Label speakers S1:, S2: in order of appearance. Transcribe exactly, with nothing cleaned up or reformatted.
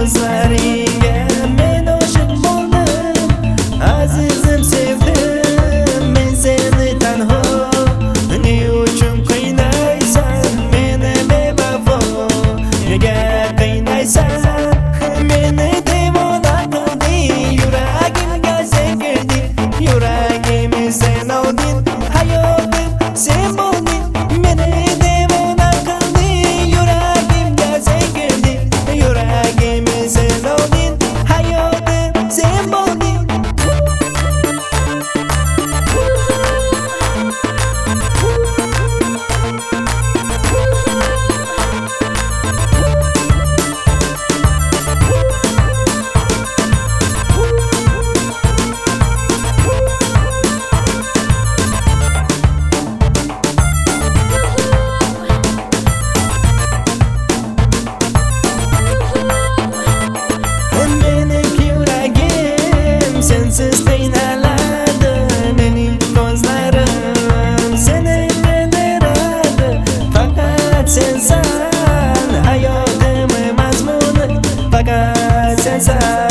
S1: ko'zlaringga men oshiq bo'ldim, azizim sevdim men seni tanho. Ne uchun qiynaysan meni bevafo, nega qiynaysan meni devona qilding, yuragimga sen kirding, yuragimni sen olding, hayotim sen bo'lding, meni devona qilding, yuragimga sen kirding, yuragimni sen olding, hayotim sen bo'lding. Sensiz qiynaladi mening ko'zlarim, seni qidiradi faqat sensan, hayotim mazmuni faqat sensan.